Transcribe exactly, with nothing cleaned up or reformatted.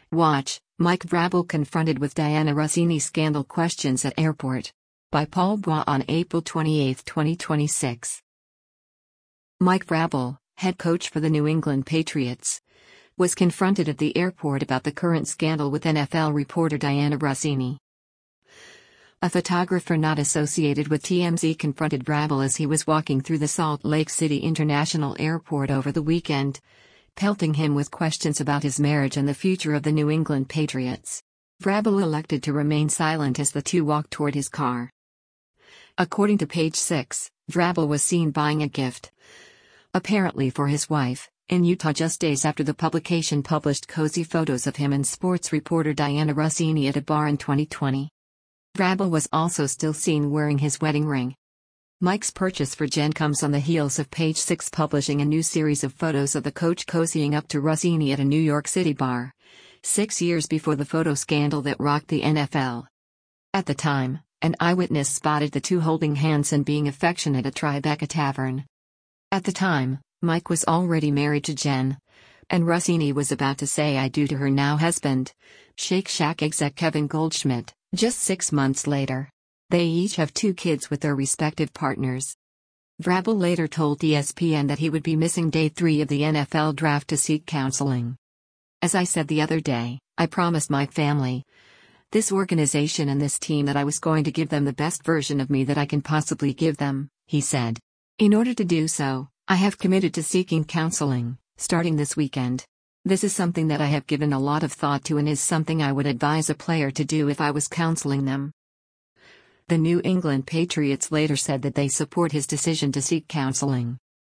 Watch, Mike Vrabel confronted with Diana Russini scandal questions at airport. By Paul Bois on April twenty-eighth, twenty twenty-six. Mike Vrabel, head coach for the New England Patriots, was confronted at the airport about the current scandal with N F L reporter Diana Russini. A photographer not associated with T M Z confronted Vrabel as he was walking through the Salt Lake City International Airport over the weekend, pelting him with questions about his marriage and the future of the New England Patriots. Vrabel elected to remain silent as the two walked toward his car. According to Page Six, Vrabel was seen buying a gift, apparently for his wife, in Utah just days after the publication published cozy photos of him and sports reporter Diana Russini at a bar in twenty twenty. Vrabel was also still seen wearing his wedding ring. Mike's purchase for Jen comes on the heels of Page Six publishing a new series of photos of the coach cozying up to Russini at a New York City bar, six years before the photo scandal that rocked the N F L. At the time, an eyewitness spotted the two holding hands and being affectionate at Tribeca Tavern. At the time, Mike was already married to Jen, and Russini was about to say I do to her now husband, Shake Shack exec Kevin Goldschmidt, just six months later. They each have two kids with their respective partners. Vrabel later told E S P N that he would be missing day three of the N F L draft to seek counseling. As I said the other day, I promised my family, this organization and this team that I was going to give them the best version of me that I can possibly give them, he said. In order to do so, I have committed to seeking counseling, starting this weekend. This is something that I have given a lot of thought to and is something I would advise a player to do if I was counseling them. The New England Patriots later said that they support his decision to seek counseling.